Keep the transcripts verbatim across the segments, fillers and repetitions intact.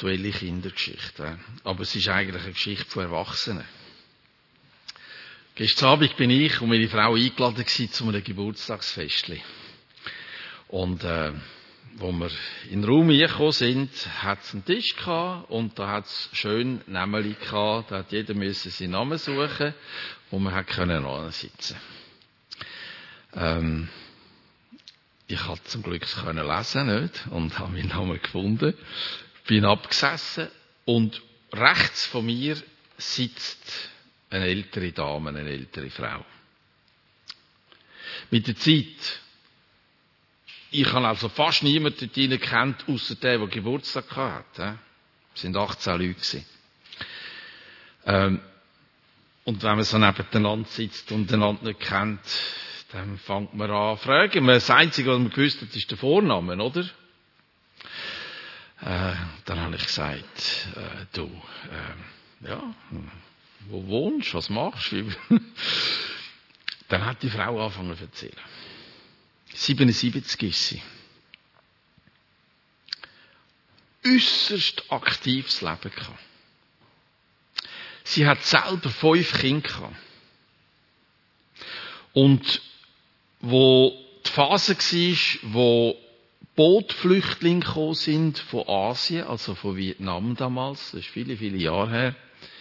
aktuelle Kindergeschichte. Aber es ist eigentlich eine Geschichte von Erwachsenen. Gestern Abend bin ich und meine Frau eingeladen gewesen zu einem Geburtstagsfestchen. Und äh, wo wir in den Raum reingekommen sind, hat es einen Tisch gehabt und da hat es schön Nämeli gehabt. Da hat jeder müssen seinen Namen suchen, wo man hat können ansitzen. Ähm, ich konnte zum Glück können lesen nicht und habe meinen Namen gefunden. Bin abgesessen und rechts von mir sitzt eine ältere Dame, eine ältere Frau. Mit der Zeit, ich habe also fast niemanden dort hinein gekannt, ausser der, der Geburtstag hatte. Es sind achtzehn Leute. Ähm, und wenn man so nebeneinander sitzt und einander nicht kennt, dann fängt man an zu fragen. Das Einzige, was man gewusst hat, ist der Vorname, oder? Äh, dann habe ich gesagt, äh, du, äh, ja, wo wohnst du, was machst du? Dann hat die Frau angefangen zu erzählen. siebenundsiebzig ist sie. Äusserst aktives Leben gehabt. Sie hat selber fünf Kinder gehabt. Und wo die Phase war, wo Bootflüchtlinge gekommen sind von Asien, also von Vietnam damals, das ist viele, viele Jahre her,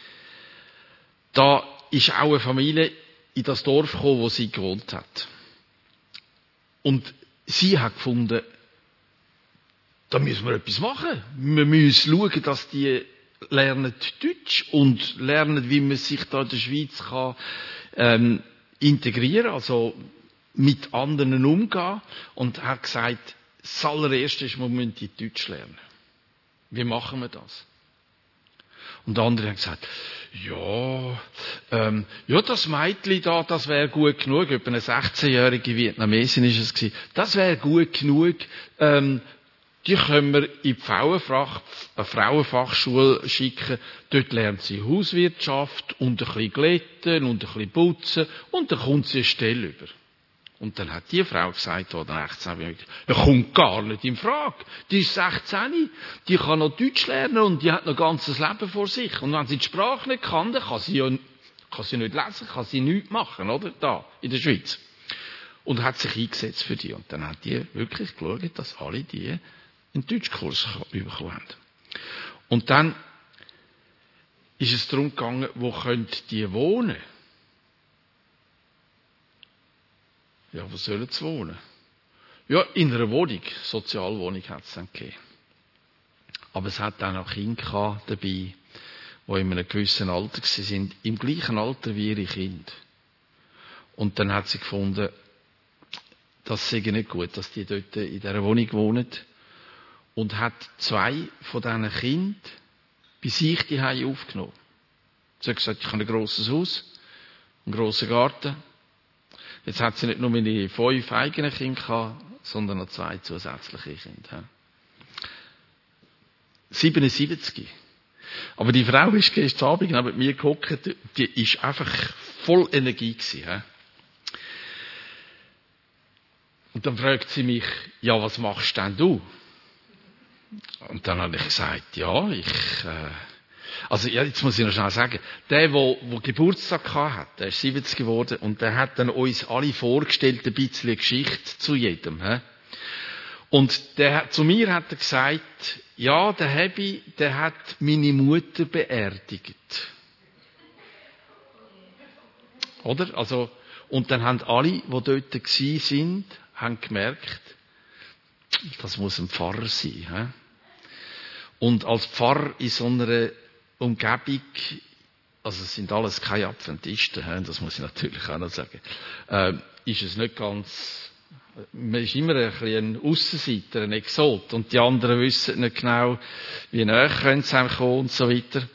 da ist auch eine Familie in das Dorf gekommen, wo sie gewohnt hat. Und sie hat gefunden, da müssen wir etwas machen. Wir müssen schauen, dass die lernen Deutsch und lernen, wie man sich da in der Schweiz kann, ähm, integrieren, also mit anderen umgehen. Und hat gesagt, das allererste ist, wir müssen die Deutsch lernen. Wie machen wir das? Und andere haben gesagt, ja, ähm, ja, das Mädchen da, das wäre gut genug. Etwa eine sechzehnjährige Vietnamesin ist es gewesen. Das wäre gut genug. Ähm, die können wir in die Frauenfach, eine Frauenfachschule schicken. Dort lernt sie Hauswirtschaft und ein bisschen glätten und ein bisschen putzen und dann kommt sie eine Stelle über. Und dann hat die Frau gesagt, oder achtzehn, das kommt gar nicht in Frage. Die ist sechzehn, die kann noch Deutsch lernen und die hat noch ein ganzes Leben vor sich. Und wenn sie die Sprache nicht kann, dann kann sie ja kann sie nicht lesen, kann sie nichts machen, oder? Da, in der Schweiz. Und hat sich eingesetzt für die. Und dann hat die wirklich geschaut, dass alle die einen Deutschkurs bekommen haben. Und dann ist es darum gegangen, wo können die wohnen? Ja, wo sollen sie wohnen? Ja, in einer Wohnung. Sozialwohnung hat es dann gegeben. Aber es hat auch noch Kinder dabei, die in einem gewissen Alter waren, im gleichen Alter wie ihre Kinder. Und dann hat sie gefunden, das sei nicht gut, dass die dort in dieser Wohnung wohnen. Und hat zwei von diesen Kindern bei sich die Hause aufgenommen. Sie hat gesagt, ich habe ein grosses Haus, einen grossen Garten. Jetzt hat sie nicht nur meine fünf eigenen Kinder gehabt, sondern noch zwei zusätzliche Kinder. siebenundsiebzig. Aber die Frau ist gestern Abend neben mir gehockt, die ist einfach voll Energie gewesen. Und dann fragt sie mich, ja, was machst denn du? Und dann habe ich gesagt, ja, ich, äh, also ja, jetzt muss ich noch schnell sagen, der, der, der Geburtstag hatte, der ist siebzig geworden und der hat dann uns alle vorgestellt, ein bisschen Geschichte zu jedem. He? Und der, zu mir hat er gesagt, ja, der Hebi, der hat meine Mutter beerdigt. Oder? Also, und dann haben alle, die dort gsi sind, haben gemerkt, das muss ein Pfarrer sein. He? Und als Pfarrer in so einer Umgebung, also es sind alles keine Adventisten, he? Das muss ich natürlich auch noch sagen, äh, ist es nicht ganz, man ist immer ein bisschen ein Aussenseiter, ein Exot. Und die anderen wissen nicht genau, wie näher können sie kommen und so weiter.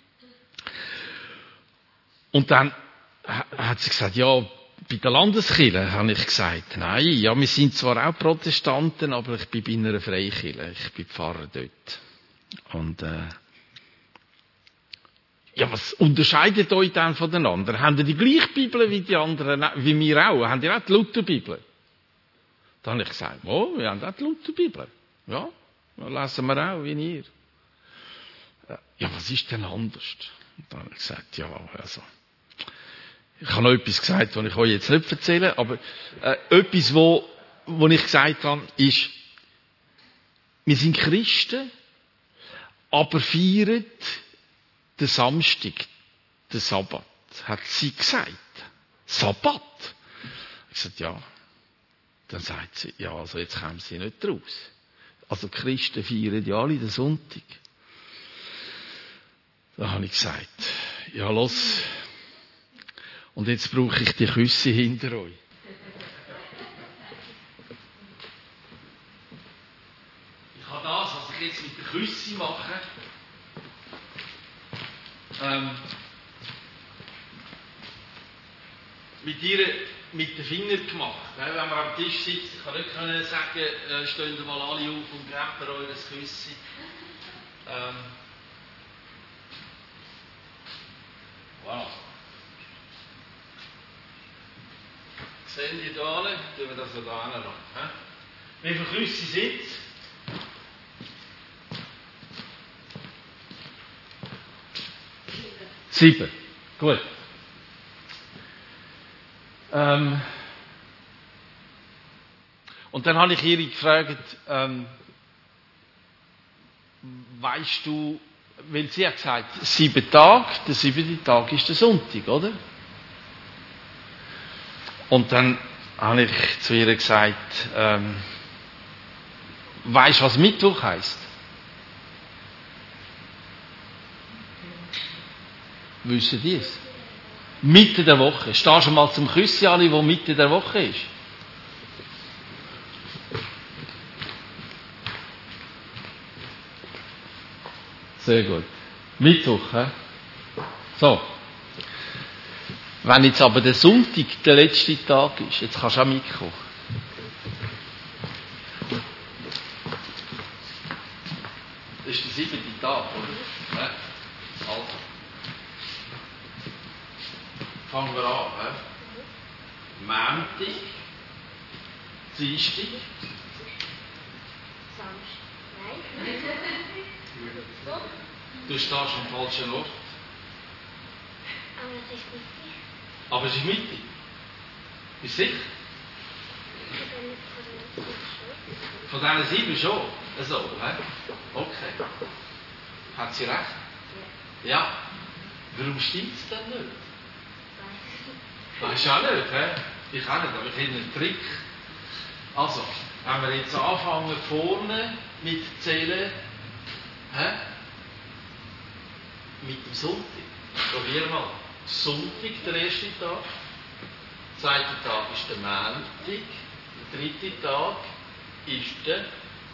Und dann hat sie gesagt, ja, bei der Landeskirche habe ich gesagt, nein, ja, wir sind zwar auch Protestanten, aber ich bin bei einer Freikirche, ich bin Pfarrer dort. Und äh, ja, was unterscheidet euch dann von den anderen? Habt ihr die gleiche Bibel wie die anderen, wie wir auch? Habt ihr auch die Lutherbibel? Dann habe ich gesagt, oh, wir haben auch die Lutherbibel. Ja, dann lesen wir auch, wie ihr. ja, was ist denn anders? Und dann habe ich gesagt, ja, also, ich habe noch etwas gesagt, das ich euch jetzt nicht erzähle, aber äh, etwas, wo, wo ich gesagt habe, ist, wir sind Christen, aber feiern den Samstag, den Sabbat, hat sie gesagt. Sabbat? Ich habe gesagt, ja. Dann sagt sie, ja, also jetzt kommen sie nicht raus. Also die Christen feiern ja alle den Sonntag. Da habe ich gesagt, ja, los. Und jetzt brauche ich die Küsse hinter euch. Ich habe das, was ich jetzt mit den Küssen mache, ähm, mit ihr mit den Fingern gemacht. Wenn man am Tisch sitzt, ich kann nicht können sagen, äh, stehen mal alle auf und gebt ihr euch ein Küsschen. Ähm, wow. Sehen die da alle? Tun wir das so da hinlassen. Wie viele Küsse sind es? Sieben. Gut. Ähm, und dann habe ich ihr gefragt, ähm, weißt du, weil sie hat gesagt, sieben Tage, der siebte Tag ist der Sonntag, oder? Und dann habe ich zu ihr gesagt, ähm, weißt du, was Mittwoch heisst? Wissen die es? Mitte der Woche. Stehst du mal zum Küssen alle, wo Mitte der Woche ist? Sehr gut. Mittwoch, hä? So. Wenn jetzt aber der Sonntag der letzte Tag ist, jetzt kannst du auch mitkommen. Das ist der siebte Tag, oder? Ja. Also. Fangen wir an. He? Montag, Dienstag, du stehst am falschen Ort. Aber es ist Mitte. Bist du sicher? Von diesen sieben schon? So, he? Okay. Hat sie recht? Ja. Warum stimmt es denn nicht? Weiß ich auch nicht, he? Ich auch nicht, aber ich habe einen Trick. Also, wenn wir jetzt anfangen vorne mit Zählen, he? Mit dem Sonntag. Probier mal. Sonntag, der erste Tag. Der zweite Tag ist der Montag. Der dritte Tag ist der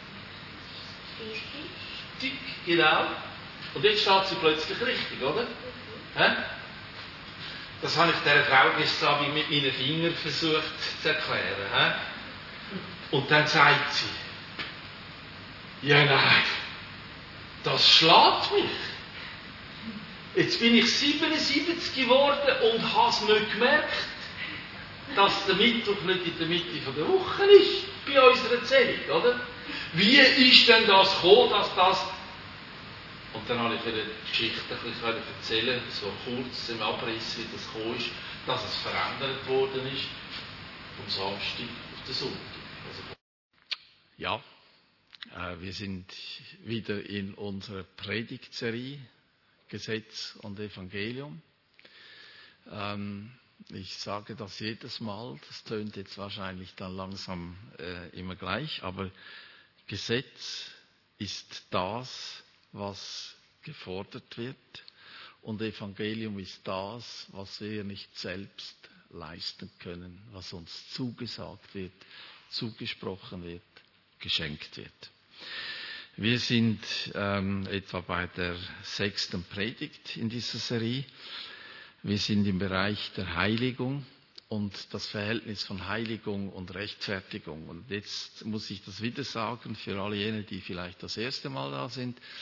Dienstag. Genau. Und jetzt steht sie plötzlich richtig, oder? He? Das habe ich dieser Frau gestern mit meinen Fingern versucht zu erklären. He? Und dann sagt sie, ja nein, das schlägt mich. Jetzt bin ich siebenundsiebzig geworden und habe es nicht gemerkt, dass der Mittwoch nicht in der Mitte der Woche ist, bei unserer Zählung, oder? Wie ist denn das gekommen, dass das... Und dann habe ich ihr die Geschichte ein bisschen erzählen, so kurz im Abriss, wie das gekommen ist, dass es verändert worden ist, vom Samstag auf den Sonntag. Also ja, äh, wir sind wieder in unserer Predigtserie Gesetz und Evangelium. Ähm, ich sage das jedes Mal, das tönt jetzt wahrscheinlich dann langsam äh, immer gleich, aber Gesetz ist das, was gefordert wird, und Evangelium ist das, was wir nicht selbst leisten können, was uns zugesagt wird, zugesprochen wird, geschenkt wird. Wir sind ähm, etwa bei der sechsten Predigt in dieser Serie. Wir sind im Bereich der Heiligung und das Verhältnis von Heiligung und Rechtfertigung. Und jetzt muss ich das wieder sagen, für alle jene, die vielleicht das erste Mal da sind.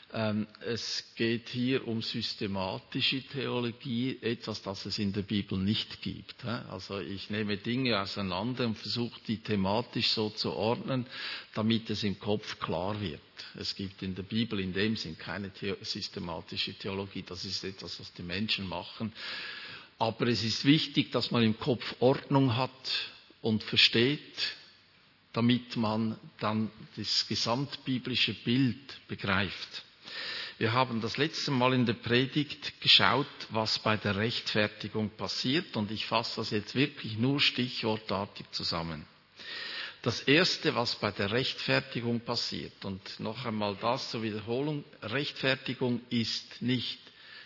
Ähm, es geht hier um systematische Theologie, etwas, das es in der Bibel nicht gibt. Also ich nehme Dinge auseinander und versuche die thematisch so zu ordnen, damit es im Kopf klar wird. Es gibt in der Bibel in dem Sinn keine the- systematische Theologie, das ist etwas, was die Menschen machen. Aber es ist wichtig, dass man im Kopf Ordnung hat und versteht, damit man dann das gesamtbiblische Bild begreift. Wir haben das letzte Mal in der Predigt geschaut, was bei der Rechtfertigung passiert, und ich fasse das jetzt wirklich nur stichwortartig zusammen. Das Erste, was bei der Rechtfertigung passiert, und noch einmal das zur Wiederholung, Rechtfertigung ist nicht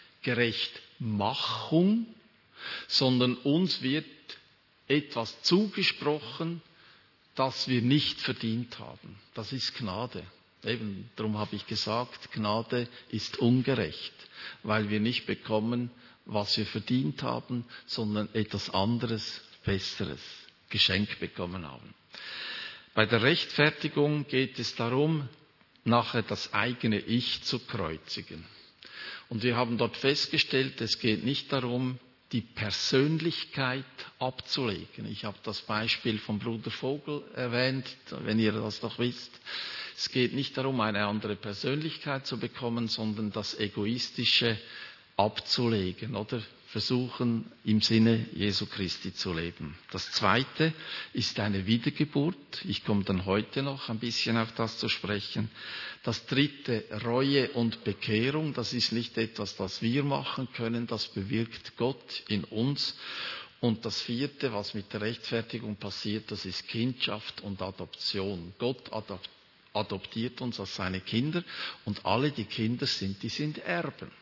Gerechtmachung, sondern uns wird etwas zugesprochen, das wir nicht verdient haben. Das ist Gnade. Eben, darum habe ich gesagt, Gnade ist ungerecht, weil wir nicht bekommen, was wir verdient haben, sondern etwas anderes, Besseres, geschenkt bekommen haben. Bei der Rechtfertigung geht es darum, nachher das eigene Ich zu kreuzigen. Und wir haben dort festgestellt, es geht nicht darum, die Persönlichkeit abzulegen. Ich habe das Beispiel vom Bruder Vogel erwähnt, wenn ihr das noch wisst. Es geht nicht darum, eine andere Persönlichkeit zu bekommen, sondern das Egoistische abzulegen oder versuchen, im Sinne Jesu Christi zu leben. Das Zweite ist eine Wiedergeburt. Ich komme dann heute noch ein bisschen auf das zu sprechen. Das Dritte, Reue und Bekehrung. Das ist nicht etwas, das wir machen können, das bewirkt Gott in uns. Und das Vierte, was mit der Rechtfertigung passiert, das ist Kindschaft und Adoption. Gott adoptiert adoptiert uns als seine Kinder, und alle, die Kinder sind, die sind Erben.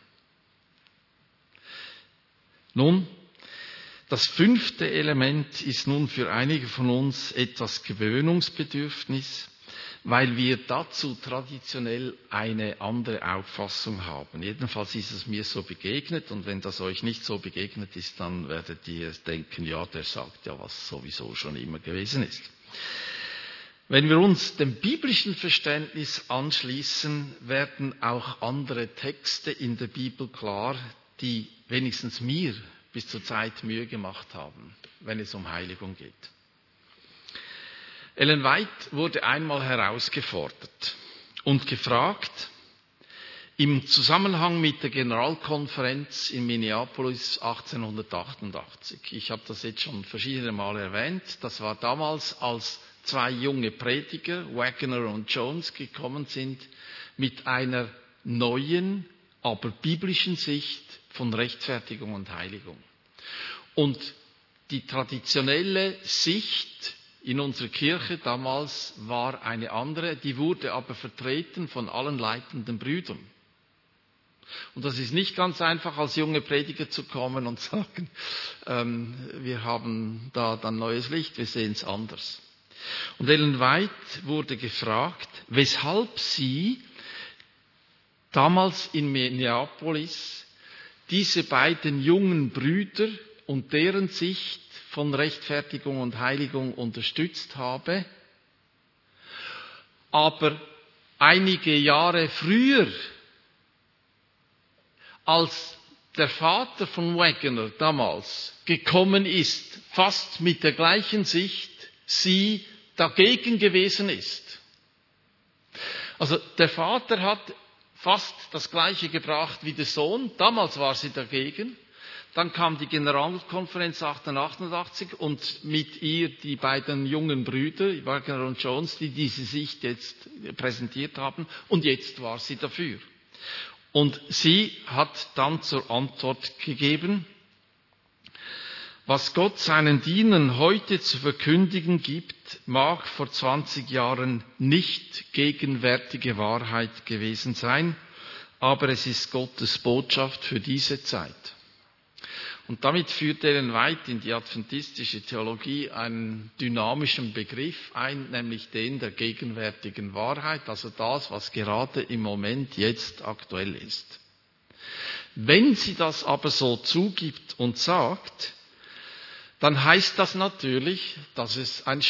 Nun, das fünfte Element ist nun für einige von uns etwas gewöhnungsbedürftig, weil wir dazu traditionell eine andere Auffassung haben. Jedenfalls ist es mir so begegnet, und wenn das euch nicht so begegnet ist, dann werdet ihr denken, ja, der sagt ja, was sowieso schon immer gewesen ist. Wenn wir uns dem biblischen Verständnis anschließen, werden auch andere Texte in der Bibel klar, die wenigstens mir bis zur Zeit Mühe gemacht haben, wenn es um Heiligung geht. Ellen White wurde einmal herausgefordert und gefragt, im Zusammenhang mit der Generalkonferenz in Minneapolis achtzehnhundertachtundachtzig. Ich habe das jetzt schon verschiedene Male erwähnt. Das war damals, als zwei junge Prediger, Waggoner und Jones, gekommen sind mit einer neuen, aber biblischen Sicht von Rechtfertigung und Heiligung. Und die traditionelle Sicht in unserer Kirche damals war eine andere, die wurde aber vertreten von allen leitenden Brüdern. Und das ist nicht ganz einfach, als junge Prediger zu kommen und sagen, ähm, wir haben da dann neues Licht, wir sehen es anders. Und Ellen White wurde gefragt, weshalb sie damals in Minneapolis diese beiden jungen Brüder und deren Sicht von Rechtfertigung und Heiligung unterstützt habe, aber einige Jahre früher, als der Vater von Waggoner damals gekommen ist, fast mit der gleichen Sicht, sie dagegen gewesen ist. Also der Vater hat fast das Gleiche gebracht wie der Sohn. Damals war sie dagegen. Dann kam die Generalkonferenz achtzehnhundertachtundachtzig und mit ihr die beiden jungen Brüder, Waggoner und Jones, die diese Sicht jetzt präsentiert haben. Und jetzt war sie dafür. Und sie hat dann zur Antwort gegeben, was Gott seinen Dienern heute zu verkündigen gibt, mag vor zwanzig Jahren nicht gegenwärtige Wahrheit gewesen sein, aber es ist Gottes Botschaft für diese Zeit. Und damit führt Ellen White in die adventistische Theologie einen dynamischen Begriff ein, nämlich den der gegenwärtigen Wahrheit, also das, was gerade im Moment jetzt aktuell ist. Wenn sie das aber so zugibt und sagt, dann heißt das natürlich, dass es ein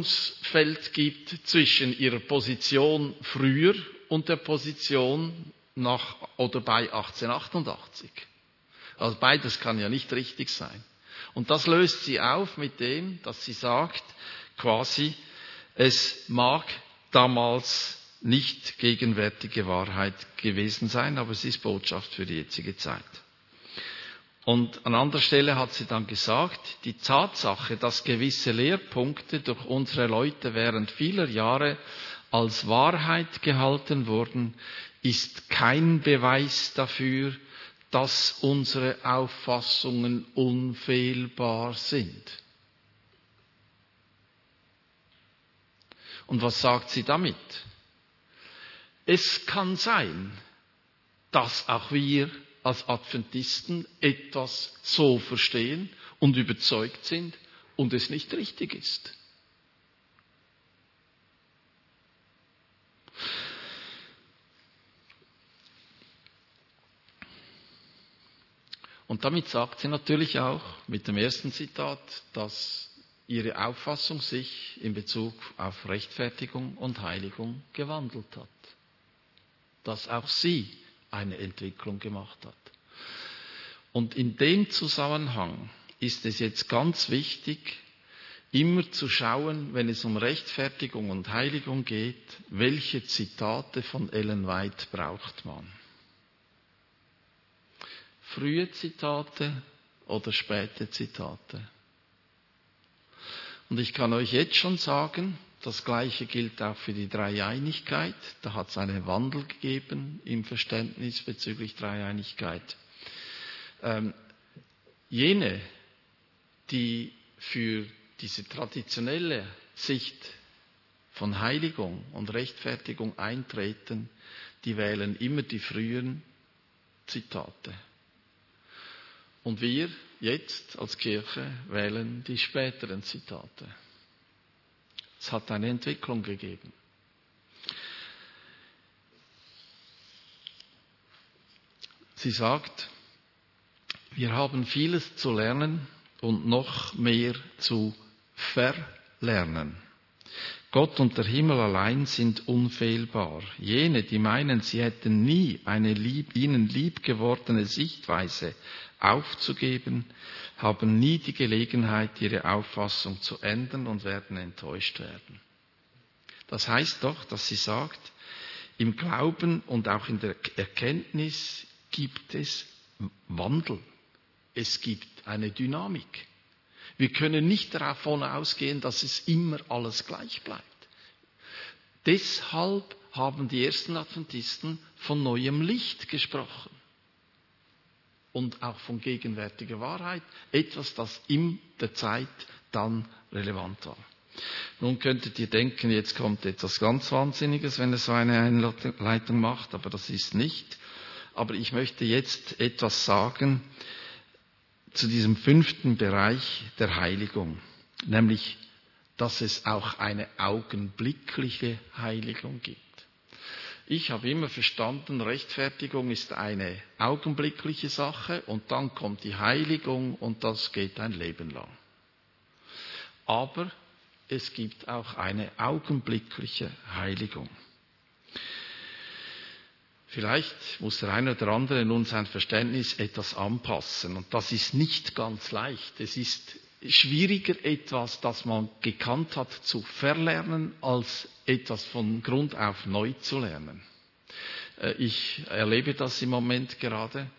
Spannungsfeld gibt zwischen ihrer Position früher und der Position nach oder bei achtzehnhundertachtundachtzig. Also beides kann ja nicht richtig sein. Und das löst sie auf mit dem, dass sie sagt, quasi, es mag damals nicht gegenwärtige Wahrheit gewesen sein, aber es ist Botschaft für die jetzige Zeit. Und an anderer Stelle hat sie dann gesagt, die Tatsache, dass gewisse Lehrpunkte durch unsere Leute während vieler Jahre als Wahrheit gehalten wurden, ist kein Beweis dafür, dass unsere Auffassungen unfehlbar sind. Und was sagt sie damit? Es kann sein, dass auch wir als Adventisten etwas so verstehen und überzeugt sind und es nicht richtig ist. Und damit sagt sie natürlich auch mit dem ersten Zitat, dass ihre Auffassung sich in Bezug auf Rechtfertigung und Heiligung gewandelt hat. Dass auch sie eine Entwicklung gemacht hat. Und in dem Zusammenhang ist es jetzt ganz wichtig, immer zu schauen, wenn es um Rechtfertigung und Heiligung geht, welche Zitate von Ellen White braucht man. Frühe Zitate oder späte Zitate. Und ich kann euch jetzt schon sagen, das Gleiche gilt auch für die Dreieinigkeit. Da hat es einen Wandel gegeben im Verständnis bezüglich Dreieinigkeit. Ähm, jene, die für diese traditionelle Sicht von Heiligung und Rechtfertigung eintreten, die wählen immer die frühen Zitate. Und wir jetzt als Kirche wählen die späteren Zitate. Es hat eine Entwicklung gegeben. Sie sagt, wir haben vieles zu lernen und noch mehr zu verlernen. Gott und der Himmel allein sind unfehlbar. Jene, die meinen, sie hätten nie eine lieb, ihnen lieb gewordene Sichtweise aufzugeben, haben nie die Gelegenheit, ihre Auffassung zu ändern und werden enttäuscht werden. Das heißt doch, dass sie sagt, im Glauben und auch in der Erkenntnis gibt es Wandel. Es gibt eine Dynamik. Wir können nicht davon ausgehen, dass es immer alles gleich bleibt. Deshalb haben die ersten Adventisten von neuem Licht gesprochen. Und auch von gegenwärtiger Wahrheit. Etwas, das in der Zeit dann relevant war. Nun könntet ihr denken, jetzt kommt etwas ganz Wahnsinniges, wenn er so eine Einleitung macht, aber das ist nicht. Aber ich möchte jetzt etwas sagen zu diesem fünften Bereich der Heiligung, nämlich, dass es auch eine augenblickliche Heiligung gibt. Ich habe immer verstanden, Rechtfertigung ist eine augenblickliche Sache und dann kommt die Heiligung und das geht ein Leben lang. Aber es gibt auch eine augenblickliche Heiligung. Vielleicht muss der eine oder andere nun sein Verständnis etwas anpassen. Und das ist nicht ganz leicht. Es ist schwieriger, etwas, das man gekannt hat, zu verlernen, als etwas von Grund auf neu zu lernen. Ich erlebe das im Moment gerade.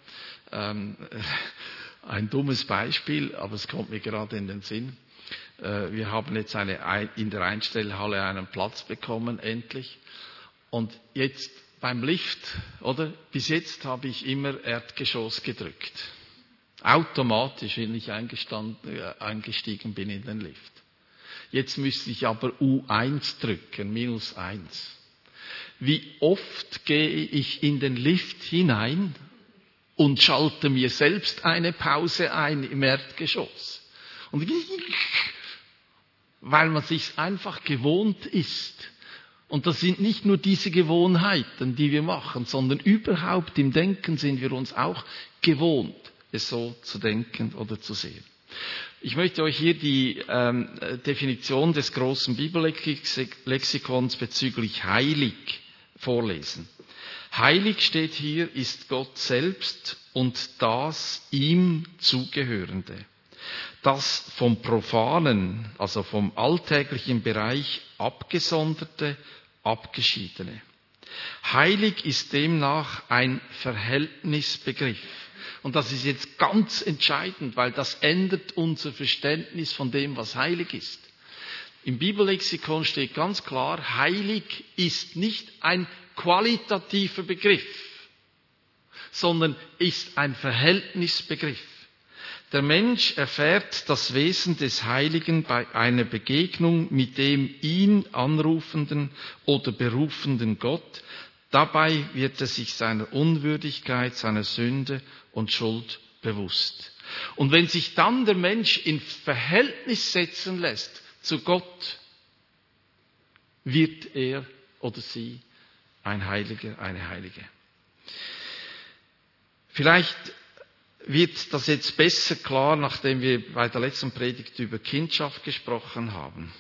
Ein dummes Beispiel, aber es kommt mir gerade in den Sinn. Wir haben jetzt eine, in der Einstellhalle einen Platz bekommen, endlich. Und jetzt beim Lift, oder? Bis jetzt habe ich immer Erdgeschoss gedrückt. Automatisch, wenn ich eingestiegen bin in den Lift. Jetzt müsste ich aber U eins drücken, minus eins. Wie oft gehe ich in den Lift hinein und schalte mir selbst eine Pause ein im Erdgeschoss. Und weil man sich einfach gewohnt ist. Und das sind nicht nur diese Gewohnheiten, die wir machen, sondern überhaupt im Denken sind wir uns auch gewohnt, es so zu denken oder zu sehen. Ich möchte euch hier die ähm, Definition des großen Bibellexikons bezüglich heilig vorlesen. Heilig steht hier, ist Gott selbst und das ihm zugehörende. Das vom Profanen, also vom alltäglichen Bereich abgesonderte, abgeschiedene. Heilig ist demnach ein Verhältnisbegriff. Und das ist jetzt ganz entscheidend, weil das ändert unser Verständnis von dem, was heilig ist. Im Bibellexikon steht ganz klar, heilig ist nicht ein qualitativer Begriff, sondern ist ein Verhältnisbegriff. Der Mensch erfährt das Wesen des Heiligen bei einer Begegnung mit dem ihn anrufenden oder berufenden Gott. Dabei wird er sich seiner Unwürdigkeit, seiner Sünde und Schuld bewusst. Und wenn sich dann der Mensch in Verhältnis setzen lässt zu Gott, wird er oder sie ein Heiliger, eine Heilige. Vielleicht wird das jetzt besser klar, nachdem wir bei der letzten Predigt über Kindschaft gesprochen haben.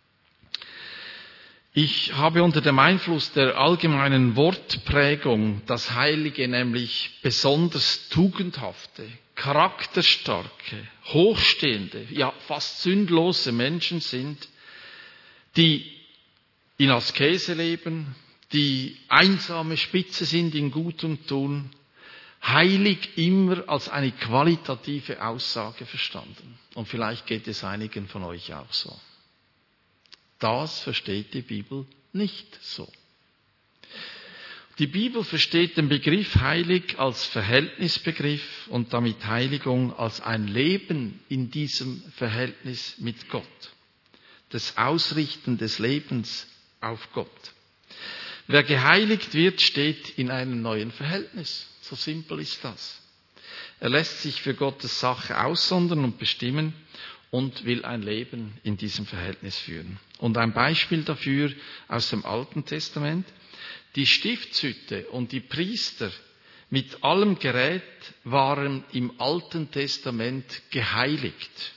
Ich habe unter dem Einfluss der allgemeinen Wortprägung das Heilige, nämlich besonders tugendhafte, charakterstarke, hochstehende, ja fast sündlose Menschen sind, die in Askese leben, die einsame Spitze sind in Gutem tun, heilig immer als eine qualitative Aussage verstanden. Und vielleicht geht es einigen von euch auch so. Das versteht die Bibel nicht so. Die Bibel versteht den Begriff heilig als Verhältnisbegriff und damit Heiligung als ein Leben in diesem Verhältnis mit Gott. Das Ausrichten des Lebens auf Gott. Wer geheiligt wird, steht in einem neuen Verhältnis. So simpel ist das. Er lässt sich für Gottes Sache aussondern und bestimmen und will ein Leben in diesem Verhältnis führen. Und ein Beispiel dafür aus dem Alten Testament. Die Stiftshütte und die Priester mit allem Gerät waren im Alten Testament geheiligt.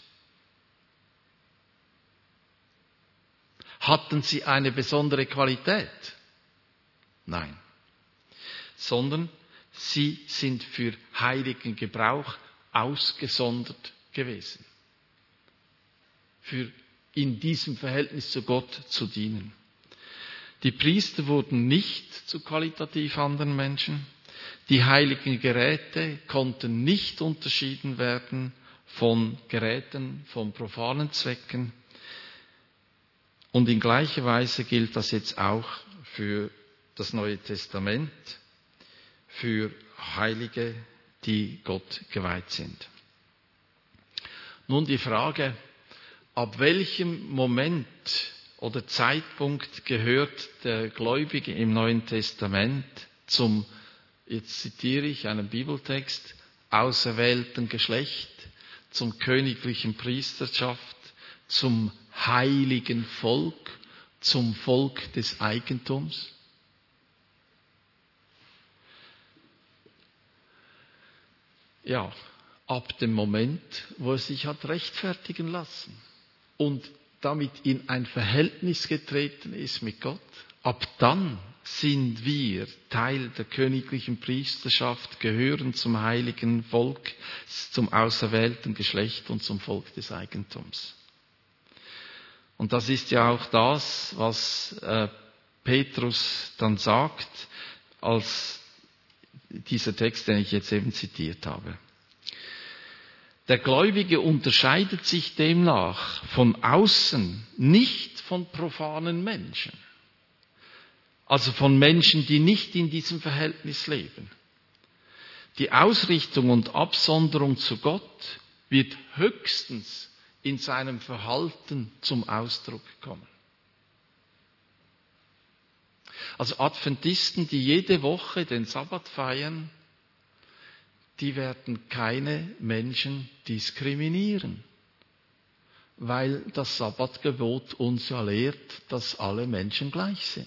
Hatten sie eine besondere Qualität? Nein. Sondern sie sind für heiligen Gebrauch ausgesondert gewesen. Für in diesem Verhältnis zu Gott zu dienen. Die Priester wurden nicht zu qualitativ anderen Menschen. Die heiligen Geräte konnten nicht unterschieden werden von Geräten, von profanen Zwecken. Und in gleicher Weise gilt das jetzt auch für das Neue Testament, für Heilige, die Gott geweiht sind. Nun die Frage, ab welchem Moment oder Zeitpunkt gehört der Gläubige im Neuen Testament zum, jetzt zitiere ich einen Bibeltext, auserwählten Geschlecht, zum königlichen Priesterschaft, zum heiligen Volk, zum Volk des Eigentums? Ja, ab dem Moment, wo er sich hat rechtfertigen lassen und damit in ein Verhältnis getreten ist mit Gott, ab dann sind wir Teil der königlichen Priesterschaft, gehören zum heiligen Volk, zum auserwählten Geschlecht und zum Volk des Eigentums. Und das ist ja auch das, was äh, Petrus dann sagt, als dieser Text, den ich jetzt eben zitiert habe. Der Gläubige unterscheidet sich demnach von außen nicht von profanen Menschen. Also von Menschen, die nicht in diesem Verhältnis leben. Die Ausrichtung und Absonderung zu Gott wird höchstens in seinem Verhalten zum Ausdruck kommen. Also Adventisten, die jede Woche den Sabbat feiern, die werden keine Menschen diskriminieren, weil das Sabbatgebot uns ja lehrt, dass alle Menschen gleich sind.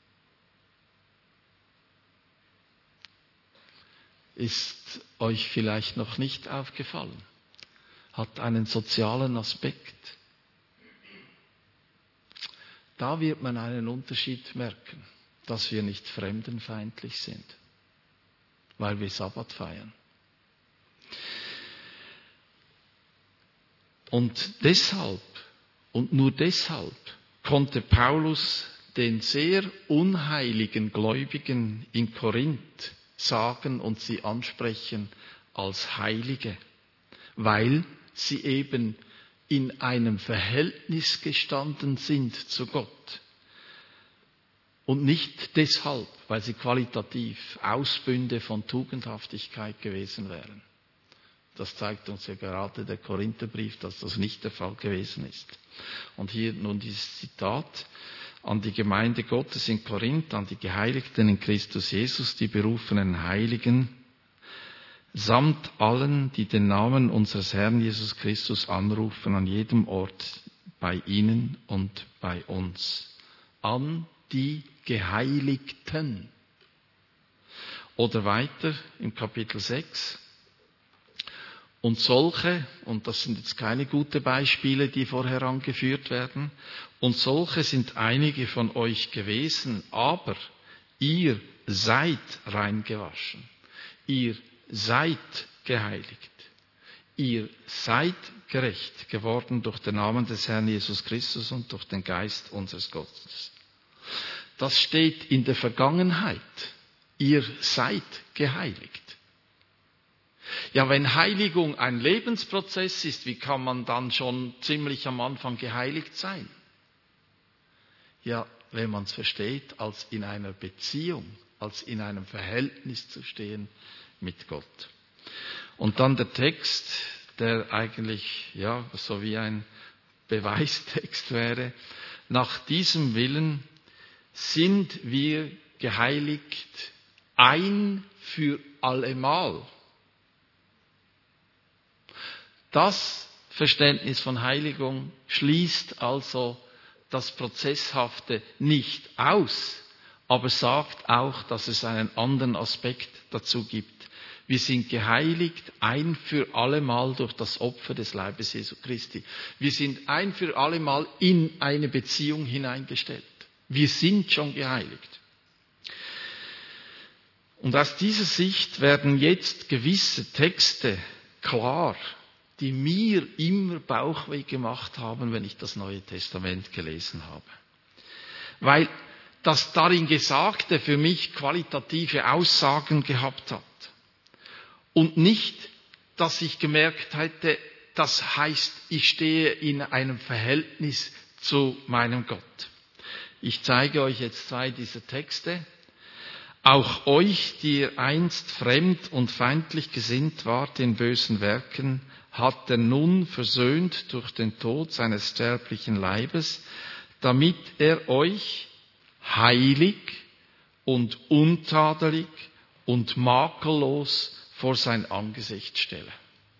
Ist euch vielleicht noch nicht aufgefallen? Hat einen sozialen Aspekt. Da wird man einen Unterschied merken. dass wir nicht fremdenfeindlich sind, weil wir Sabbat feiern. Und deshalb, und nur deshalb, konnte Paulus den sehr unheiligen Gläubigen in Korinth sagen und sie ansprechen als Heilige, weil sie eben in einem Verhältnis gestanden sind zu Gott. Und nicht deshalb, weil sie qualitativ Ausbünde von Tugendhaftigkeit gewesen wären. Das zeigt uns ja gerade der Korintherbrief, dass das nicht der Fall gewesen ist. Und hier nun dieses Zitat an die Gemeinde Gottes in Korinth, an die Geheiligten in Christus Jesus, die berufenen Heiligen, samt allen, die den Namen unseres Herrn Jesus Christus anrufen, an jedem Ort, bei ihnen und bei uns. An die Geheiligten. Oder weiter im Kapitel sechs. Und solche, und das sind jetzt keine guten Beispiele, die vorher angeführt werden, und solche sind einige von euch gewesen, aber ihr seid reingewaschen, ihr seid geheiligt, ihr seid gerecht geworden durch den Namen des Herrn Jesus Christus und durch den Geist unseres Gottes. Das steht in der Vergangenheit. Ihr seid geheiligt. Ja, wenn Heiligung ein Lebensprozess ist, wie kann man dann schon ziemlich am Anfang geheiligt sein? Ja, wenn man es versteht, als in einer Beziehung, als in einem Verhältnis zu stehen mit Gott. Und dann der Text, der eigentlich ja so wie ein Beweistext wäre. Nach diesem Willen sind wir geheiligt ein für allemal. Das Verständnis von Heiligung schließt also das Prozesshafte nicht aus, aber sagt auch, dass es einen anderen Aspekt dazu gibt. Wir sind geheiligt ein für allemal durch das Opfer des Leibes Jesu Christi. Wir sind ein für allemal in eine Beziehung hineingestellt. Wir sind schon geheiligt. Und aus dieser Sicht werden jetzt gewisse Texte klar, die mir immer Bauchweh gemacht haben, wenn ich das Neue Testament gelesen habe. Weil das darin Gesagte für mich qualitative Aussagen gehabt hat. Und nicht, dass ich gemerkt hätte, das heißt, ich stehe in einem Verhältnis zu meinem Gott. Ich zeige euch jetzt zwei dieser Texte. Auch euch, die ihr einst fremd und feindlich gesinnt wart in bösen Werken, hat er nun versöhnt durch den Tod seines sterblichen Leibes, damit er euch heilig und untadelig und makellos vor sein Angesicht stelle.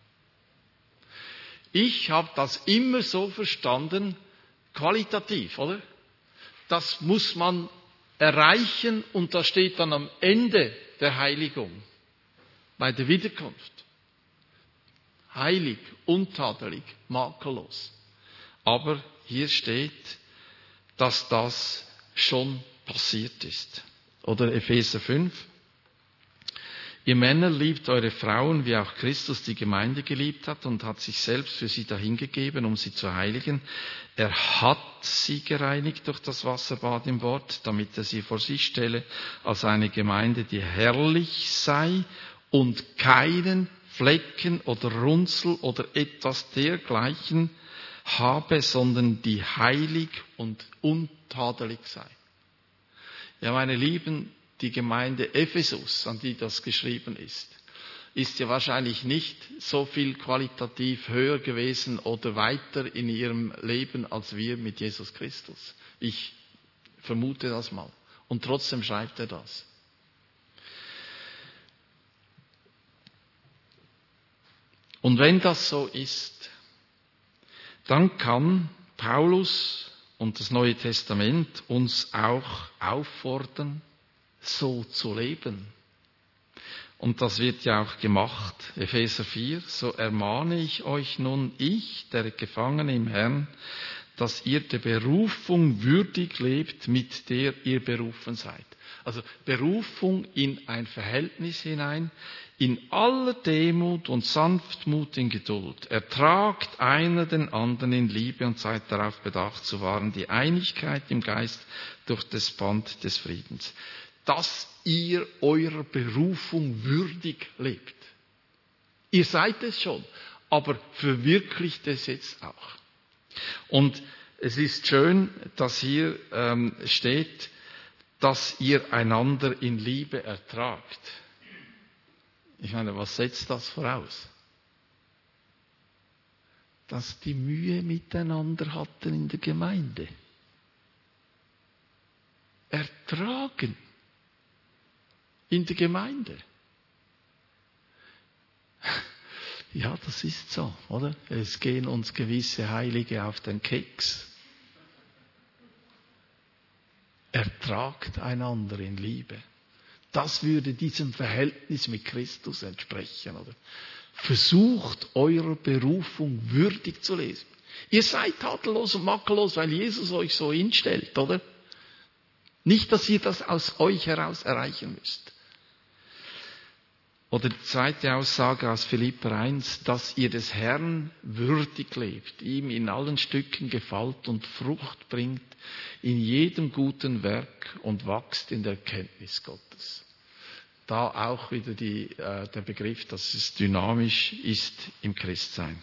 Ich habe das immer so verstanden, qualitativ, oder? Das muss man erreichen und das steht dann am Ende der Heiligung, bei der Wiederkunft. Heilig, untadelig, makellos. Aber hier steht, dass das schon passiert ist. Oder Epheser fünf. Ihr Männer liebt eure Frauen, wie auch Christus die Gemeinde geliebt hat und hat sich selbst für sie dahingegeben, um sie zu heiligen. Er hat sie gereinigt durch das Wasserbad im Wort, damit er sie vor sich stelle als eine Gemeinde, die herrlich sei und keinen Flecken oder Runzel oder etwas dergleichen habe, sondern die heilig und untadelig sei. Ja, meine Lieben, die Gemeinde Ephesus, an die das geschrieben ist, ist ja wahrscheinlich nicht so viel qualitativ höher gewesen oder weiter in ihrem Leben als wir mit Jesus Christus. Ich vermute das mal. Und trotzdem schreibt er das. Und wenn das so ist, dann kann Paulus und das Neue Testament uns auch auffordern, so zu leben. Und das wird ja auch gemacht. Epheser vier, so ermahne ich euch nun, ich, der Gefangene im Herrn, dass ihr der Berufung würdig lebt, mit der ihr berufen seid. Also Berufung in ein Verhältnis hinein, in aller Demut und Sanftmut in Geduld. Ertragt einer den anderen in Liebe und seid darauf bedacht zu wahren, die Einigkeit im Geist durch das Band des Friedens. Dass ihr eurer Berufung würdig lebt. Ihr seid es schon, aber verwirklicht es jetzt auch. Und es ist schön, dass hier ähm, steht, dass ihr einander in Liebe ertragt. Ich meine, was setzt das voraus? Dass die Mühe miteinander hatten in der Gemeinde. Ertragen. In der Gemeinde. Ja, das ist so, oder? Es gehen uns gewisse Heilige auf den Keks. Ertragt einander in Liebe. Das würde diesem Verhältnis mit Christus entsprechen, oder? Versucht eurer Berufung würdig zu lesen. Ihr seid tadellos und makellos, weil Jesus euch so hinstellt, oder? Nicht, dass ihr das aus euch heraus erreichen müsst. Oder die zweite Aussage aus Philipper eins, dass ihr des Herrn würdig lebt, ihm in allen Stücken gefällt und Frucht bringt, in jedem guten Werk und wachst in der Erkenntnis Gottes. Da auch wieder die, äh, der Begriff, dass es dynamisch ist im Christsein.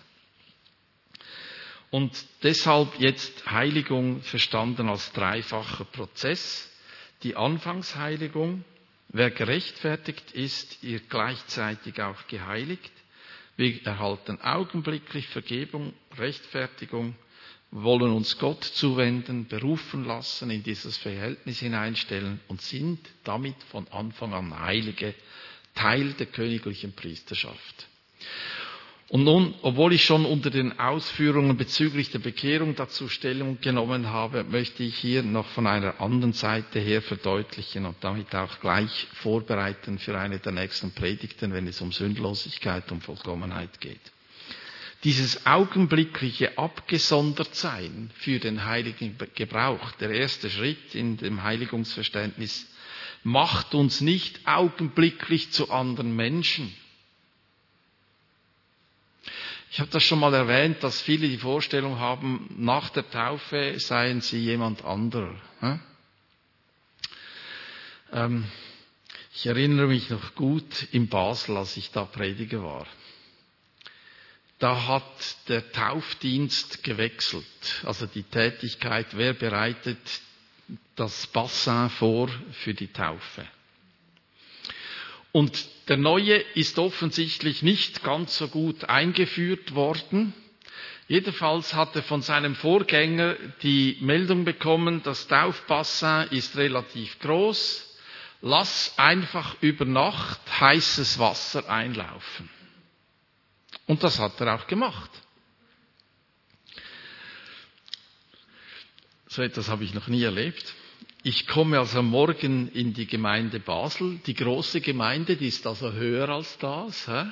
Und deshalb jetzt Heiligung verstanden als dreifacher Prozess. Die Anfangsheiligung. Wer gerechtfertigt ist, wird gleichzeitig auch geheiligt. Wir erhalten augenblicklich Vergebung, Rechtfertigung, wollen uns Gott zuwenden, berufen lassen, in dieses Verhältnis hineinstellen und sind damit von Anfang an Heilige, Teil der königlichen Priesterschaft. Und nun, obwohl ich schon unter den Ausführungen bezüglich der Bekehrung dazu Stellung genommen habe, möchte ich hier noch von einer anderen Seite her verdeutlichen und damit auch gleich vorbereiten für eine der nächsten Predigten, wenn es um Sündlosigkeit und Vollkommenheit geht. Dieses augenblickliche Abgesondertsein für den heiligen Gebrauch, der erste Schritt in dem Heiligungsverständnis, macht uns nicht augenblicklich zu anderen Menschen. Ich habe das schon mal erwähnt, dass viele die Vorstellung haben, nach der Taufe seien sie jemand anderer. Ähm, ich erinnere mich noch gut in Basel, als ich da Prediger war. Da hat der Taufdienst gewechselt. Also die Tätigkeit, wer bereitet das Bassin vor für die Taufe. Und der Neue ist offensichtlich nicht ganz so gut eingeführt worden. Jedenfalls hat er von seinem Vorgänger die Meldung bekommen, das Taufbassin ist relativ groß. Lass einfach über Nacht heißes Wasser einlaufen. Und das hat er auch gemacht. So etwas habe ich noch nie erlebt. Ich komme also morgen in die Gemeinde Basel, die große Gemeinde, die ist also höher als das. Hä?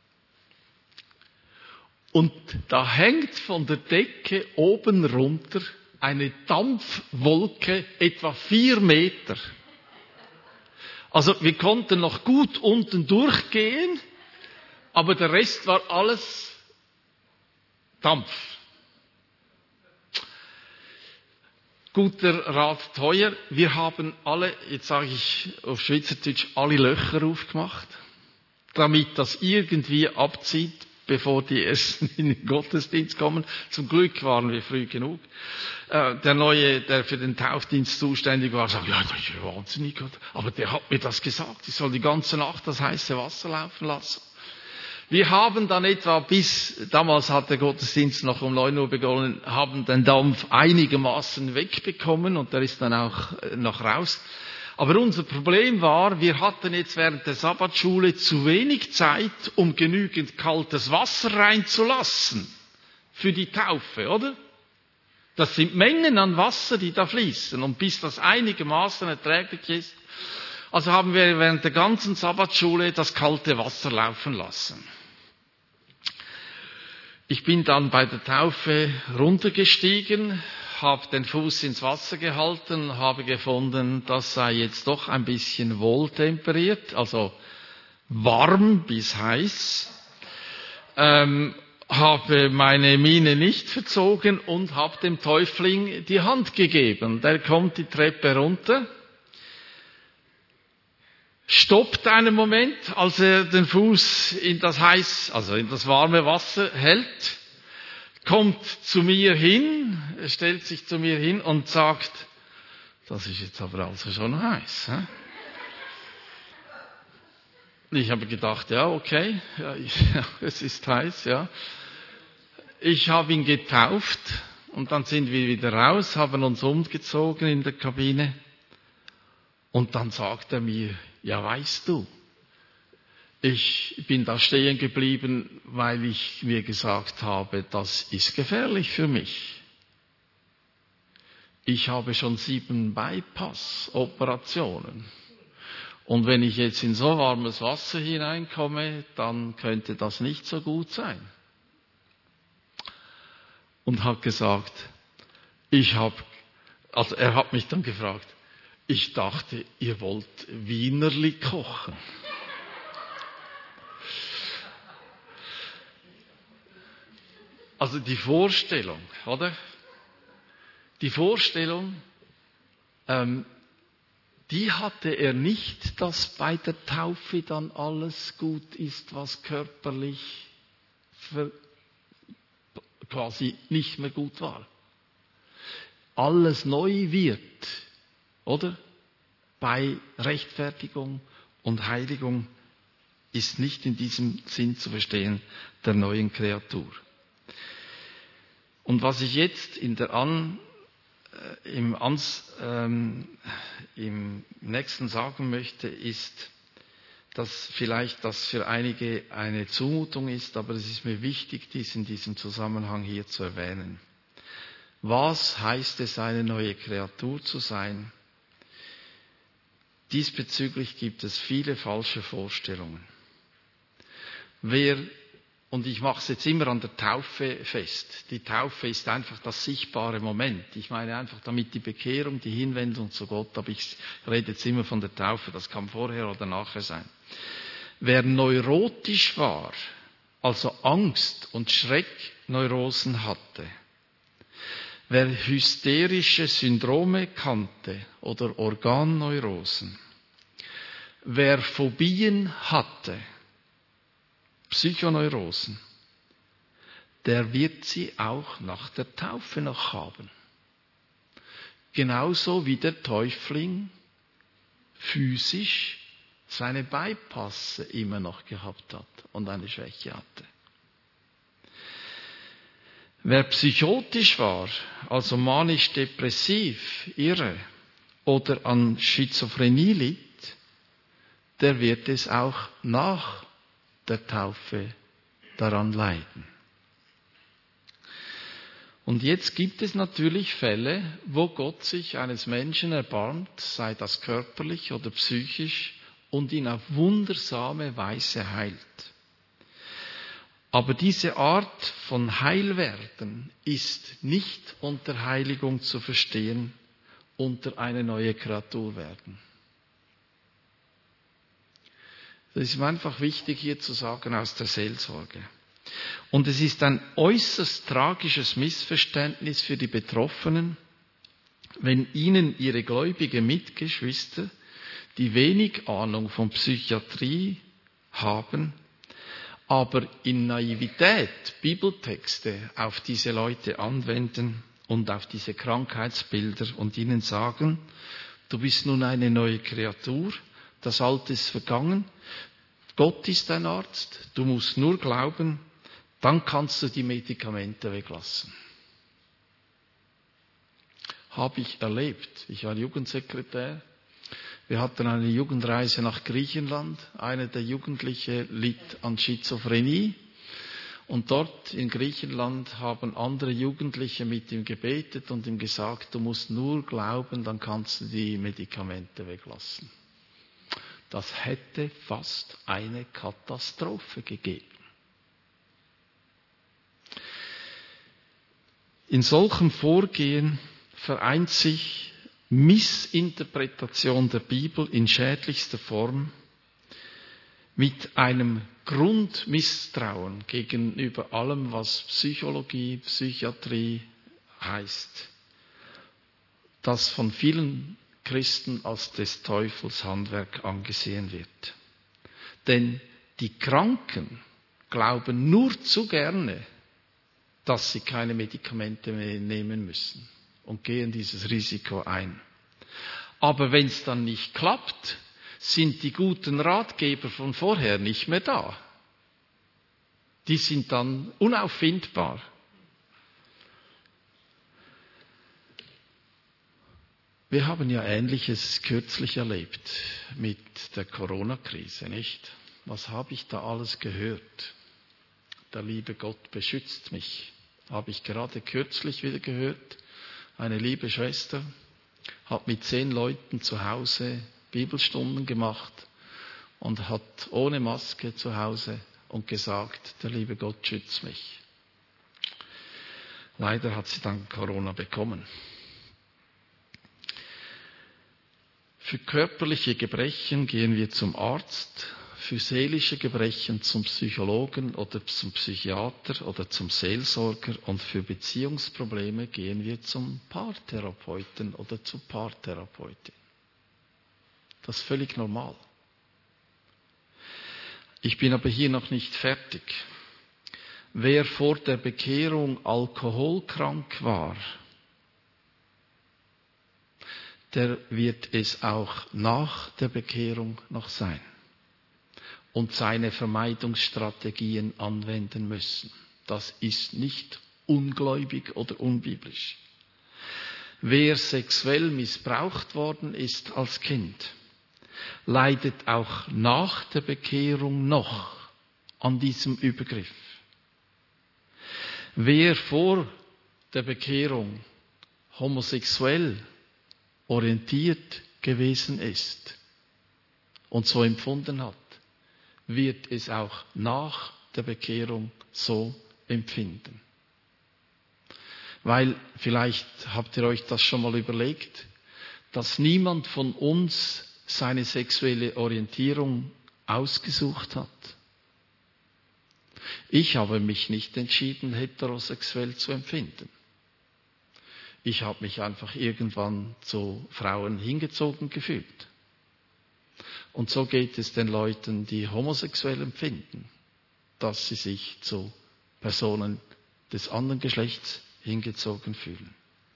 Und da hängt von der Decke oben runter eine Dampfwolke, etwa vier Meter. Also wir konnten noch gut unten durchgehen, aber der Rest war alles Dampf. Guter Rat teuer. Wir haben alle, jetzt sage ich auf Schweizerdeutsch, alle Löcher aufgemacht, damit das irgendwie abzieht, bevor die Ersten in den Gottesdienst kommen. Zum Glück waren wir früh genug. Äh, der Neue, der für den Taufdienst zuständig war, sagt, ja, das ist ja wahnsinnig. Aber der hat mir das gesagt, ich soll die ganze Nacht das heiße Wasser laufen lassen. Wir haben dann etwa bis, damals hat der Gottesdienst noch um neun Uhr begonnen, haben den Dampf einigermaßen wegbekommen und der ist dann auch noch raus. Aber unser Problem war, wir hatten jetzt während der Sabbatschule zu wenig Zeit, um genügend kaltes Wasser reinzulassen für die Taufe, oder? Das sind Mengen an Wasser, die da fließen und bis das einigermaßen erträglich ist, also haben wir während der ganzen Sabbatschule das kalte Wasser laufen lassen. Ich bin dann bei der Taufe runtergestiegen, habe den Fuß ins Wasser gehalten, habe gefunden, das sei jetzt doch ein bisschen wohltemperiert, also warm bis heiß, ähm, habe meine Miene nicht verzogen und habe dem Täufling die Hand gegeben. Der kommt die Treppe runter, stoppt einen Moment, als er den Fuß in das heiß, also in das warme Wasser hält, kommt zu mir hin, er stellt sich zu mir hin und sagt, das ist jetzt aber also schon heiß. Hä? Ich habe gedacht, ja, okay, ja, ich, ja, es ist heiß, ja. Ich habe ihn getauft und dann sind wir wieder raus, haben uns umgezogen in der Kabine und dann sagt er mir, ja, weißt du, ich bin da stehen geblieben, weil ich mir gesagt habe, das ist gefährlich für mich. Ich habe schon sieben Bypass-Operationen. Und wenn ich jetzt in so warmes Wasser hineinkomme, dann könnte das nicht so gut sein. Und hat gesagt, ich habe, also er hat mich dann gefragt, ich dachte, ihr wollt Wienerli kochen. Also die Vorstellung, oder? Die Vorstellung, ähm, die hatte er nicht, dass bei der Taufe dann alles gut ist, was körperlich für, quasi nicht mehr gut war. Alles neu wird, oder? Bei Rechtfertigung und Heiligung ist nicht in diesem Sinn zu verstehen, der neuen Kreatur. Und was ich jetzt in der An, äh, im, Ans, ähm, im nächsten sagen möchte, ist, dass vielleicht das für einige eine Zumutung ist, aber es ist mir wichtig, dies in diesem Zusammenhang hier zu erwähnen. Was heißt es, eine neue Kreatur zu sein? Diesbezüglich gibt es viele falsche Vorstellungen. Wer Und ich mache es jetzt immer an der Taufe fest. Die Taufe ist einfach das sichtbare Moment. Ich meine einfach damit die Bekehrung, die Hinwendung zu Gott, aber ich rede jetzt immer von der Taufe, das kann vorher oder nachher sein. Wer neurotisch war, also Angst und Schreckneurosen hatte, wer hysterische Syndrome kannte oder Organneurosen, wer Phobien hatte, Psychoneurosen, der wird sie auch nach der Taufe noch haben. Genauso wie der Täufling physisch seine Bypasse immer noch gehabt hat und eine Schwäche hatte. Wer psychotisch war, also manisch-depressiv, irre oder an Schizophrenie litt, der wird es auch nach der Taufe daran leiden. Und jetzt gibt es natürlich Fälle, wo Gott sich eines Menschen erbarmt, sei das körperlich oder psychisch, und ihn auf wundersame Weise heilt. Aber diese Art von Heilwerden ist nicht unter Heiligung zu verstehen, unter eine neue Kreatur werden. Das ist mir einfach wichtig hier zu sagen aus der Seelsorge. Und es ist ein äußerst tragisches Missverständnis für die Betroffenen, wenn ihnen ihre gläubigen Mitgeschwister, die wenig Ahnung von Psychiatrie haben, aber in Naivität Bibeltexte auf diese Leute anwenden und auf diese Krankheitsbilder und ihnen sagen, du bist nun eine neue Kreatur, das Alte ist vergangen, Gott ist dein Arzt, du musst nur glauben, dann kannst du die Medikamente weglassen. Habe ich erlebt. Ich war Jugendsekretär. Wir hatten eine Jugendreise nach Griechenland. Einer der Jugendlichen litt an Schizophrenie. Und dort in Griechenland haben andere Jugendliche mit ihm gebetet und ihm gesagt, du musst nur glauben, dann kannst du die Medikamente weglassen. Das hätte fast eine Katastrophe gegeben. In solchem Vorgehen vereint sich Missinterpretation der Bibel in schädlichster Form mit einem Grundmisstrauen gegenüber allem, was Psychologie, Psychiatrie heißt, das von vielen Christen als des Teufels Handwerk angesehen wird. Denn die Kranken glauben nur zu gerne, dass sie keine Medikamente mehr nehmen müssen und gehen dieses Risiko ein. Aber wenn es dann nicht klappt, sind die guten Ratgeber von vorher nicht mehr da. Die sind dann unauffindbar. Wir haben ja Ähnliches kürzlich erlebt mit der Corona-Krise, nicht? Was habe ich da alles gehört? Der liebe Gott beschützt mich. Habe ich gerade kürzlich wieder gehört. Eine liebe Schwester hat mit zehn Leuten zu Hause Bibelstunden gemacht und hat ohne Maske zu Hause und gesagt, der liebe Gott schützt mich. Leider hat sie dann Corona bekommen. Für körperliche Gebrechen gehen wir zum Arzt, für seelische Gebrechen zum Psychologen oder zum Psychiater oder zum Seelsorger und für Beziehungsprobleme gehen wir zum Paartherapeuten oder zur Paartherapeutin. Das ist völlig normal. Ich bin aber hier noch nicht fertig. Wer vor der Bekehrung alkoholkrank war, der wird es auch nach der Bekehrung noch sein und seine Vermeidungsstrategien anwenden müssen. Das ist nicht ungläubig oder unbiblisch. Wer sexuell missbraucht worden ist als Kind, leidet auch nach der Bekehrung noch an diesem Übergriff. Wer vor der Bekehrung homosexuell orientiert gewesen ist und so empfunden hat, wird es auch nach der Bekehrung so empfinden. Weil, vielleicht habt ihr euch das schon mal überlegt, dass niemand von uns seine sexuelle Orientierung ausgesucht hat. Ich habe mich nicht entschieden, heterosexuell zu empfinden. Ich habe mich einfach irgendwann zu Frauen hingezogen gefühlt. Und so geht es den Leuten, die homosexuell empfinden, dass sie sich zu Personen des anderen Geschlechts hingezogen fühlen.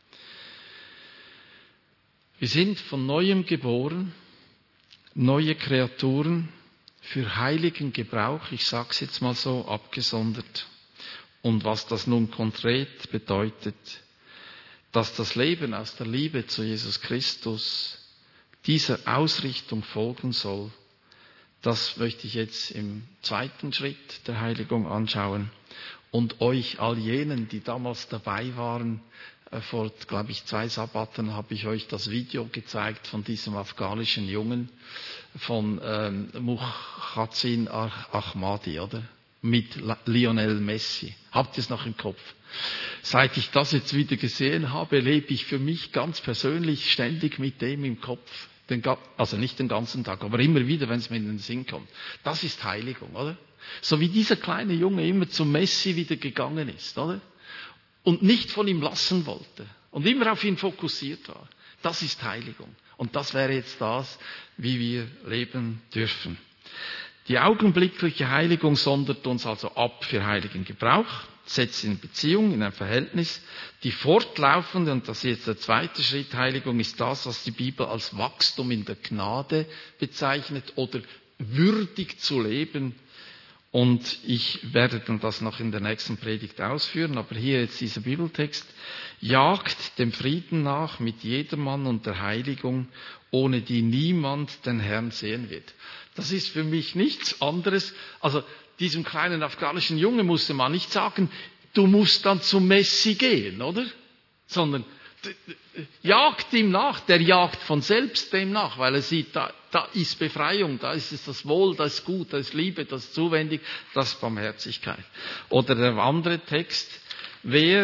Wir sind von Neuem geboren, neue Kreaturen, für heiligen Gebrauch, ich sage es jetzt mal so, abgesondert. Und was das nun konkret bedeutet, dass das Leben aus der Liebe zu Jesus Christus dieser Ausrichtung folgen soll, das möchte ich jetzt im zweiten Schritt der Heiligung anschauen und euch all jenen, die damals dabei waren, vor, glaube ich, zwei Sabbaten habe ich euch das Video gezeigt von diesem afghanischen Jungen, von ähm, Muhsin Ahmadi, oder? Mit Lionel Messi. Habt ihr es noch im Kopf? Seit ich das jetzt wieder gesehen habe, lebe ich für mich ganz persönlich ständig mit dem im Kopf. Den, also nicht den ganzen Tag, aber immer wieder, wenn es mir in den Sinn kommt. Das ist Heiligung, oder? So wie dieser kleine Junge immer zum Messi wieder gegangen ist, oder? Und nicht von ihm lassen wollte und immer auf ihn fokussiert war. Das ist Heiligung. Und das wäre jetzt das, wie wir leben dürfen. Die augenblickliche Heiligung sondert uns also ab für heiligen Gebrauch, setzt in Beziehung, in ein Verhältnis. Die fortlaufende, und das ist jetzt der zweite Schritt, Heiligung ist das, was die Bibel als Wachstum in der Gnade bezeichnet oder würdig zu leben. Und ich werde dann das noch in der nächsten Predigt ausführen, aber hier jetzt dieser Bibeltext. Jagt dem Frieden nach mit jedermann und der Heiligung, ohne die niemand den Herrn sehen wird. Das ist für mich nichts anderes. Also diesem kleinen afghanischen Jungen musste man nicht sagen, du musst dann zum Messi gehen, oder? Sondern jagt ihm nach, der jagt von selbst dem nach, weil er sieht, da, da ist Befreiung, da ist es das Wohl, da ist gut, da ist Liebe, das ist zuwendig, das ist Barmherzigkeit. Oder der andere Text, wer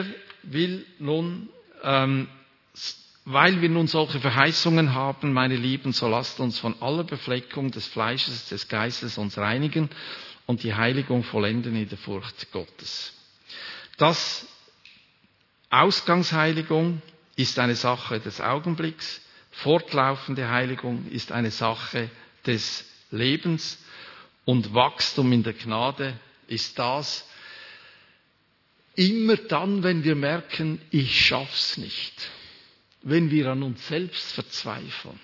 will nun, ähm, weil wir nun solche Verheißungen haben, meine Lieben, so lasst uns von aller Befleckung des Fleisches, des Geistes uns reinigen und die Heiligung vollenden in der Furcht Gottes. Das Ausgangsheiligung ist eine Sache des Augenblicks, fortlaufende Heiligung ist eine Sache des Lebens und Wachstum in der Gnade ist das, immer dann, wenn wir merken, ich schaff's nicht, wenn wir an uns selbst verzweifeln,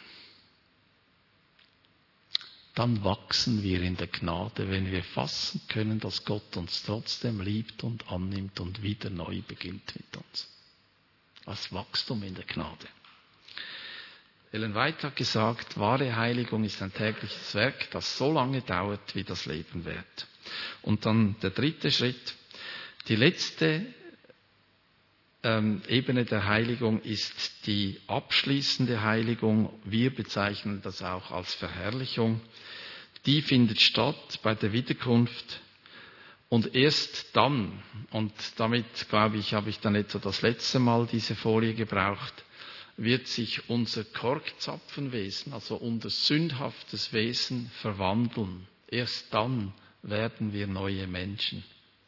dann wachsen wir in der Gnade, wenn wir fassen können, dass Gott uns trotzdem liebt und annimmt und wieder neu beginnt mit uns. Das Wachstum in der Gnade. Ellen White hat gesagt, wahre Heiligung ist ein tägliches Werk, das so lange dauert, wie das Leben währt. Und dann der dritte Schritt. Die letzte ähm, Ebene der Heiligung ist die abschließende Heiligung. Wir bezeichnen das auch als Verherrlichung. Die findet statt bei der Wiederkunft. Und erst dann, und damit, glaube ich, habe ich dann etwa das letzte Mal diese Folie gebraucht, wird sich unser Korkzapfenwesen, also unser sündhaftes Wesen, verwandeln. Erst dann werden wir neue Menschen.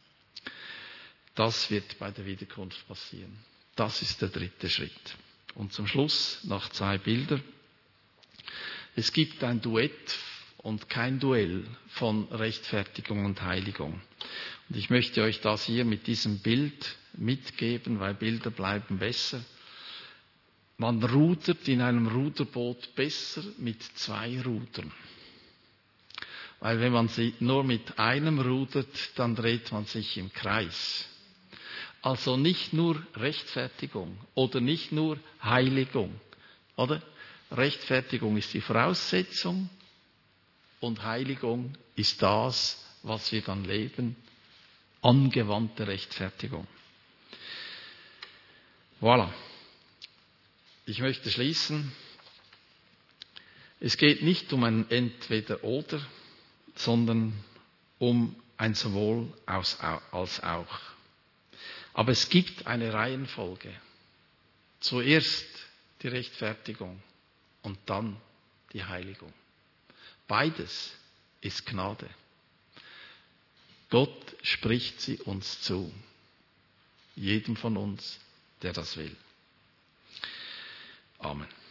Das wird bei der Wiederkunft passieren. Das ist der dritte Schritt. Und zum Schluss noch zwei Bilder. Es gibt ein Duett und kein Duell von Rechtfertigung und Heiligung. Und ich möchte euch das hier mit diesem Bild mitgeben, weil Bilder bleiben besser. Man rudert in einem Ruderboot besser mit zwei Rudern. Weil wenn man sie nur mit einem rudert, dann dreht man sich im Kreis. Also nicht nur Rechtfertigung oder nicht nur Heiligung, oder? Rechtfertigung ist die Voraussetzung und Heiligung ist das, was wir dann leben, angewandte Rechtfertigung. Voilà. Ich möchte schließen. Es geht nicht um ein Entweder-Oder, sondern um ein Sowohl als auch. Aber es gibt eine Reihenfolge. Zuerst die Rechtfertigung und dann die Heiligung. Beides ist Gnade. Gott spricht sie uns zu. Jedem von uns, der das will. Amen.